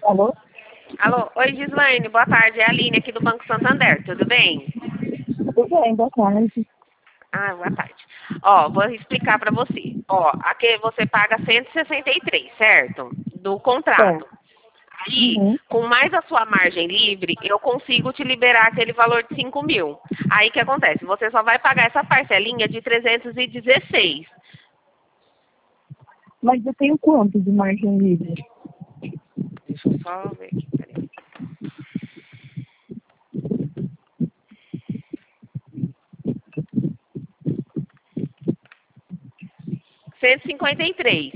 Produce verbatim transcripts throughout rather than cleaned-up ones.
Alô? Alô, oi Gislaine, boa tarde, é a Aline aqui do Banco Santander, tudo bem? Tudo bem, boa tarde. Ah, boa tarde. Ó, vou explicar para você. Ó, aqui você paga cento e sessenta e três, certo? Do contrato. Certo. Aí, Uhum. com mais a sua margem livre, eu consigo te liberar aquele valor de cinco mil. Aí, o que acontece? Você só vai pagar essa parcelinha de trezentos e dezesseis. Mas eu tenho quanto de margem livre? Deixa eu só ver aqui, peraí. cento e cinquenta e três.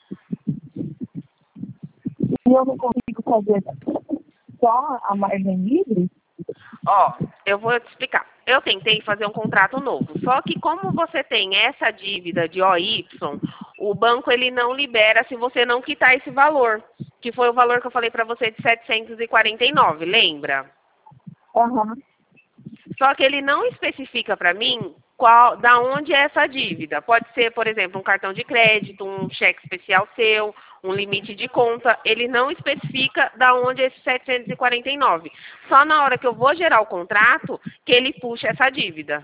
E eu não consigo fazer só a margem livre? Ó, eu vou te explicar. Eu tentei fazer um contrato novo, só que como você tem essa dívida de O Y, o banco ele não libera se você não quitar esse valor, que foi o valor que eu falei para você de setecentos e quarenta e nove, lembra? Aham. Só que ele não especifica para mim qual, da onde é essa dívida. Pode ser, por exemplo, um cartão de crédito, um cheque especial seu, um limite de conta. Ele não especifica da onde é esse setecentos e quarenta e nove. Só na hora que eu vou gerar o contrato que ele puxa essa dívida.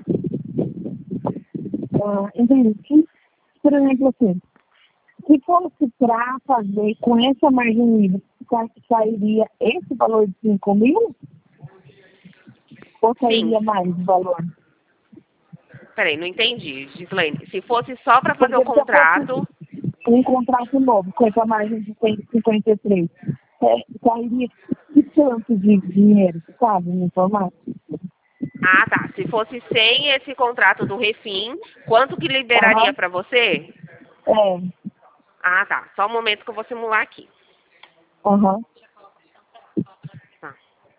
Ah, entendi. Se, por exemplo, assim, se fosse para fazer com essa margem livre, você acha que sairia esse valor de cinco mil? Ou Sim. sairia mais o valor? Peraí, não entendi, Gislaine. Se fosse só para fazer o Porque se eu contrato, fosse um contrato novo com essa margem de cento e cinquenta e três, é, sairia que tanto de dinheiro, você sabe, me informar? ah, tá. Se fosse sem esse contrato do Refim, quanto que liberaria Aham. para você? É. Ah, tá. Só um momento que eu vou simular aqui. Aham. Tá.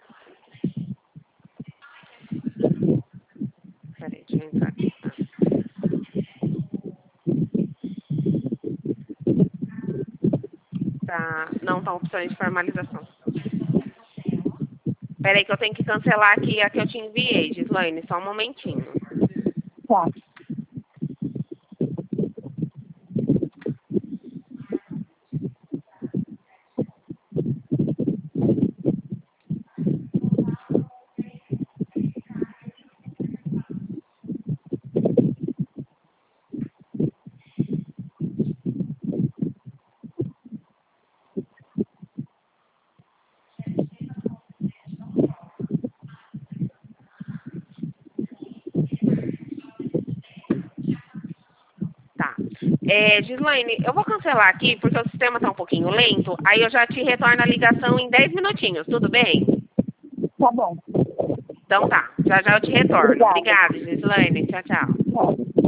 Peraí, deixa eu entrar aqui. Tá. Não tá opção de formalização. Peraí que eu tenho que cancelar aqui a que eu te enviei, Gislaine. Só um momentinho. Tá. Tá. É, Gislaine, eu vou cancelar aqui porque o sistema tá um pouquinho lento. Aí eu já te retorno a ligação em dez minutinhos, tudo bem? Tá bom. Então tá. Já já eu te retorno. Obrigada. Obrigada, Gislaine. Tchau, tchau. Tchau.